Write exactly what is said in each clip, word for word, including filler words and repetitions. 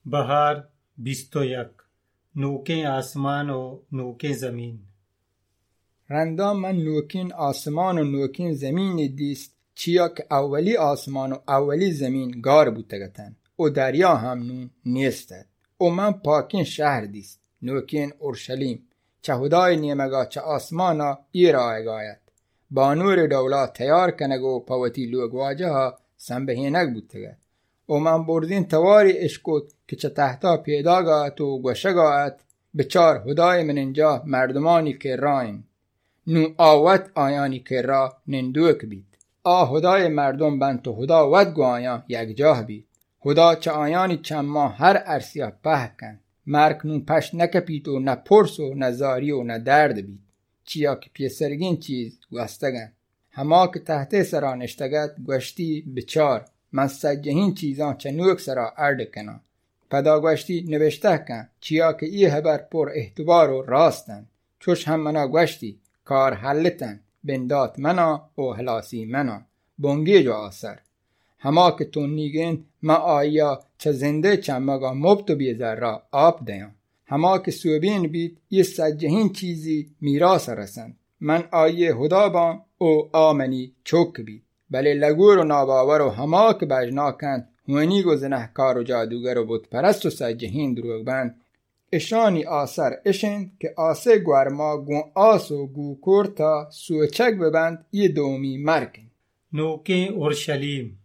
بهار بیست و یک. نوکین آسمان و نوکین زمین. رندا من نوکین آسمان و نوکین زمین دیست، چیا که اولی آسمان و اولی زمین گار بودتگتن و دریا هم نون نیستد. و من پاکین شهر دیست، نوکین اورشلیم، چه هدای نیمگا چه آسمانا ایرا اگاید. با نور دولا تیار کنگو پاوتی لوگواجه ها سنبهینک بودتگد. و من بردین تواری اشکود که چه تحتا پیدا گاهت و گوشه گاهت، بچار هدای من اینجا مردمانی که راین. نو آوت آیانی که را نندوک بید. آ هدای مردم بند تو هدا ود گو آیان یک جاه بید. هدا چه آیانی چند ماه هر ارسیا په کن. مرک نون پشت نکپید و نه پرس و نه زاری و نه درد بید. چیا که پیسرگین چیز گوستگن. هما که تحت سرا نشتگد گوشتی بچار. من سجهین چیزان چه نوک سرا ارد کنا. پدا گوشتی نوشته کن. چیا که ای هبر پر احتبار و راستن. چوش هم منا گوشتی کار حلتن. بندات منا و حلاسی منا. بونگی جو آسر. هما که تو نیگین ما آیا چه زنده چه مگا مبتو بیزر را آب دیان. هما که سوبین بید یه سجهین چیزی میراس رسند. من آیه هدا بان او آمنی چوک بید. بله لگور و ناباور و هما که بجناکن هونی گو زنهکار و جادوگر و بود پرست و سجهین دروگ بند. اشانی آسر اشن که آسه گورما گون آس و گو کرتا سوچک ببند یه دومی مرکن. نوکین اورشلیم.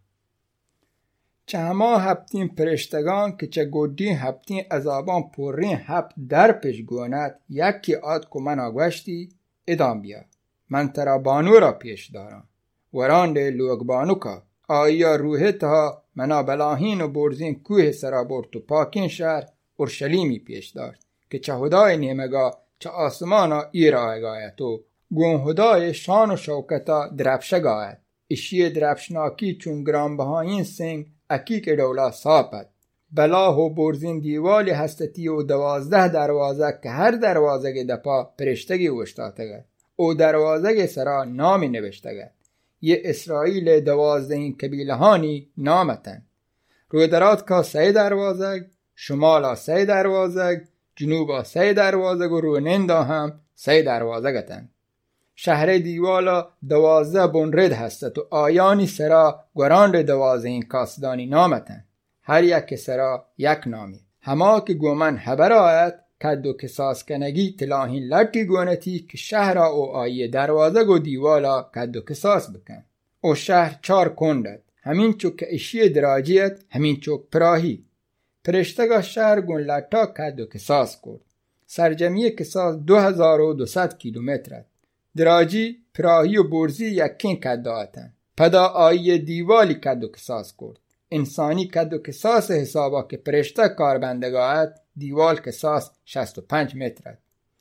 چه هما هفتین پرشتگان که چه گودین هفتین عذابان پرین هفت در پیش گوند، یکی آد که من آگوشتی ادام بیا. من ترا بانو را پیش دارم. ورانده لوگ بانو که آیا روحه تا منا بلاهین و برزین کوه سرا برد و پاکین شهر اورشلیمی پیش داشت که چه هدای نیمگا چه آسمانا ایرا اگایت و گون هدای شان و شوکتا درفشه گاید. اشی درفشناکی چون گرانبهاین سنگ اکیک دولا ساپد. بلاه و برزین دیوالی هستتی و دوازده دروازه که هر دروازه دپا پرشتگی وشتاتگد او دروازه سرا نامی نوشتگد. یه اسرائیل دوازدهین کبیلهانی نامتن. رودرات که سه دروازه، شمالا سه دروازه، جنوبا سه دروازه و رونندا هم سه دروازه گتن. شهر دیوالا دوازده بنرد هستت و آیانی سرا گراند دوازدهین کاسدانی نامتن. هر یک سرا یک نامی. هما که گومن حبر آید کد و کساس کنگی تلاهین لکی گونتی که شهر او آیه دروازه و دیوالا کد و کساس بکن. او شهر چار کندد. همین چو که اشی دراجیت همین چو پراهی. پرشتگاه شهر گون لطا کد و کساس کرد. سرجمی کساس دو هزار و دوصد کیلومترد. دراجی پراهی و برزی یکین کد داتن. پدا آیه دیوالی کد و کساس کرد. انسانی کد و کساس حسابا که پرشته کاربندگاهت دیوال کساس شصت و پنج مترد.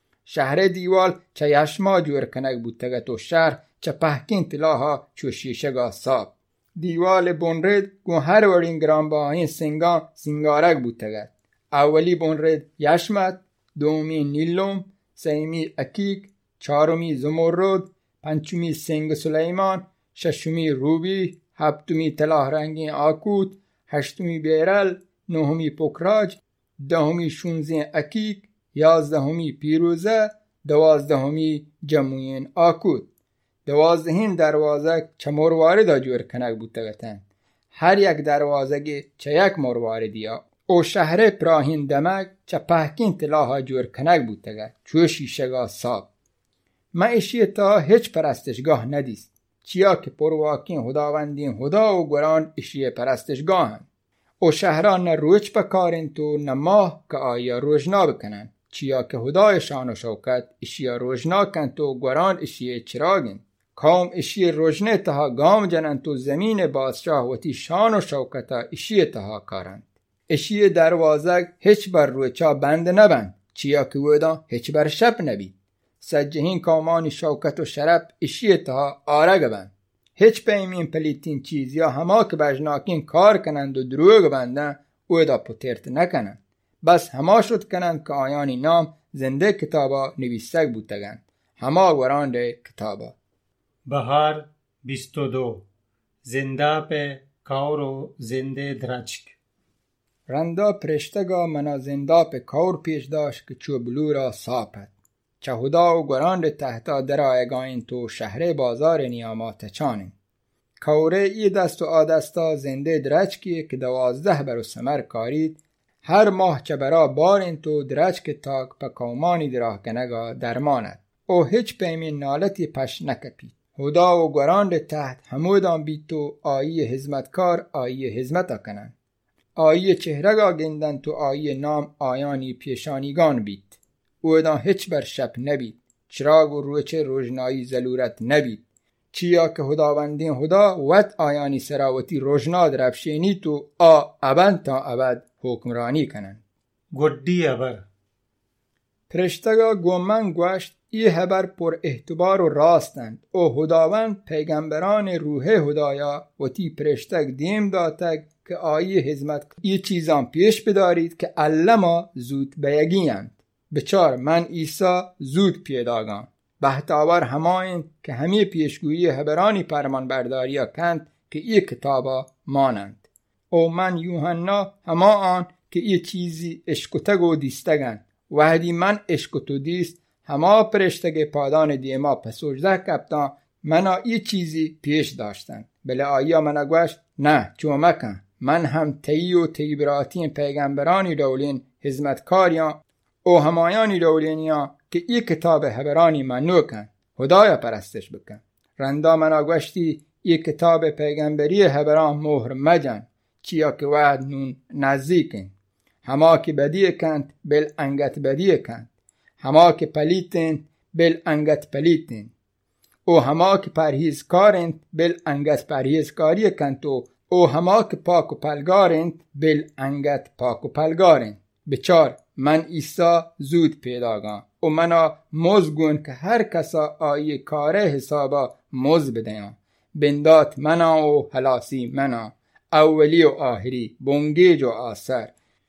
شهر دیوال چه یشما جور کنگ بودتگت و شهر چه پهکین تلاها چو شیشگاه ساب. دیوال بنرد گون هر ورین گرانبهاین سنگان سنگارک بودتگت. اولی بنرد یشمت، دومی نیلوم، سیمی اکیک، چهارمی زمرد، پنجمی سنگ سلیمان، ششمی روبی، هفتمی طلاه رنگین آکوت، هشتمی بیرل، نهمی پوکراج، دهمی شونزین اکیک، یازدهمی پیروزه، دوازدهمی جموین آکوت. دوازدهین دروازه چه مروارد جور کنک بودتگتن. هر یک دروازه چه یک مرواردی ها. او شهر پراهین دمک چه پهکین تلاها جور کنک بودتگت چو شیشگاه ساب. ما اشی تا هیچ پرستشگاه ندیست. چیا که پرواکین خداوندین خدا و گران اشی پرستشگاه هن. او شهران نه روچ بکارن تو نه ماه که آیا روشنا بکنن. چیا که خدای شان و شوکت اشی روشنا کن تو گران اشی چراغن. قوم اشی روشنه تها گام جنن تو زمین بادشاه و تی شان و شوکتا اشی تها کارن. اشی دروازه هیچ بر روچا بند نبند. چیا که ودا هیچ بر شب نبید. سجهین قومانی شوکت و شرف اشی تها آرگ بند. هیچ پیمین پلیتین چیز یا هما که بجناکین کار کنند و دروگ بندن او دا پترت نکنند. بس هما شد کنند که آیانی نام زنده کتابا نویسک بودتگند. هما ورانده کتابا. بهار بیست و دو. زنده په کاور و زنده درچک. رندا پرشتگا منا زندا په کور پیش داشت که چو بلورا ساپد چه هدا و گراند تحتا درایگاین تو شهر بازار نیامات چانین کوره ای دست و آدستا زنده درچکیه که دوازده برو سمر کارید هر ماه چه برا بارین تو درچک تاک پا کومانی دراه کنگا درماند او هیچ پیمین نالتی پش نکپید هدا و گراند تحت همودان بید تو آیی حزمتکار آیی حزمتا کنن آیی چهرگا گندن تو آیی نام آیانی پیشانیگان بید اویدان هیچ بر شب نبید چراغ و روچه روشنایی ضرورت نبید چیا که خداوندین خدا وقت آیانی سراوتی روشنا درفشینی تو آ ابد تا ابد حکمرانی کنن گودی ابر پرشتگا گومن گوشت ای خبر پر اعتبار و راستند او خداوند پیغمبران روح خدایا و تی پرشتگ دیم داتگ که آیی حزمت ای چیزان پیش بدارید که علما زود بیگیند بچار من عیسی زود پیداگان بهتاور هماین که همی پیشگویی خبرانی پرمان برداریا کند که ای کتابا مانند او من یوحنا هما آن که ای چیزی اشکتگ و دیستگن وحدی من اشکتو دیست هما پرشتگ پادان دیما پسوجده کپتان منا ای چیزی پیش داشتن بله آیا منا گوشت نه چومکن من هم تی و تیبراتین پیغمبرانی دولین حزمتکاریان او همایانی دولینیا که ای کتاب خبرانی منو کن خدایا پرستش بکن رندا منا گوشتی ای کتاب پیغمبری خبران مهر مجن چیا که وعد نون نزدیکن هما که بدی کند بل انگت بدی کند هما که پلیتن بل انگت پلیتن او هما که پرهیز کارند بل انگت پرهیز کاری کند تو او هما که پاک و پلگارند بل انگت پاک و پلگارند بچار من عیسی زود پیداگان و منا مزگون که هر کسا آیه کاره حسابا مز بدیان بندات منا و حلاسی منا اولی و آخری بونگیج و آسر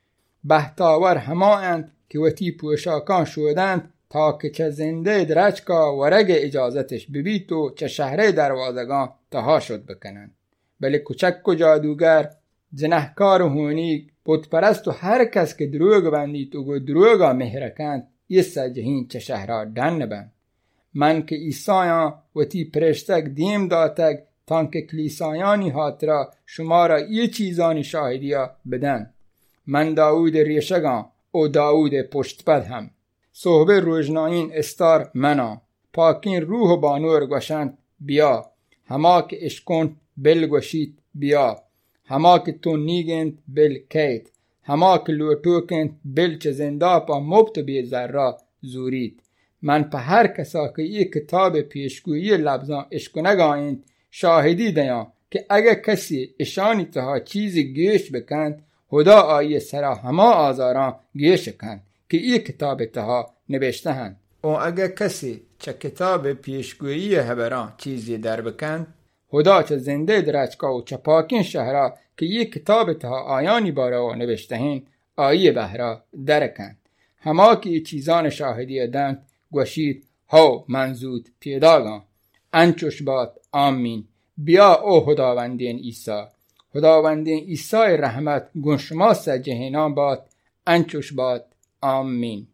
بهتاور هما اند که وطی پوشاکان شودند تا که چه زنده درچکا ورگ اجازتش ببیت و چه شهر دروازگان تها شد بکنند بله کچک و جادوگر جنهکار و هونیگ بودپرست و هر کس که دروگ بندید و گو دروگا مهرکند یه سجهین چه شهرها دن نبند من که ایسایان و تی پرشتک دیم داتک تانکه کلیسایانی هاترا شما را یه چیزانی شاهدیا بدن من داود ریشگان او داود پشتپد هم صحبه روشناین استار منا پاکین روح و بانور گوشند بیا هما که اشکون بل گوشید بیا هما که تو نیگند بل کیت هما که لوٹوکند بل چه زنده پا مبت بی ذرا زورید من پا هر کسا که یک کتاب پیشگویی لبزان اشکنگایند شاهدی دیان که اگه کسی اشانی تها چیزی گیش بکند خدا آیه سرا هما آزاران گیش کند که یک کتاب تها نوشته هند و اگه کسی چه کتاب پیشگویی خبران چیزی در بکند خدا چه زنده درچکا و چه پاکین شهرها که یک کتاب تها آیانی بارا نوشته هند آیه بهرا درکند هما که چیزان شاهدی دند گوشید هاو منزود پیداگان انچوش باد آمین بیا او خداوندین عیسی خداوندین عیسی رحمت گون شما سجهنان باد انچوش باد آمین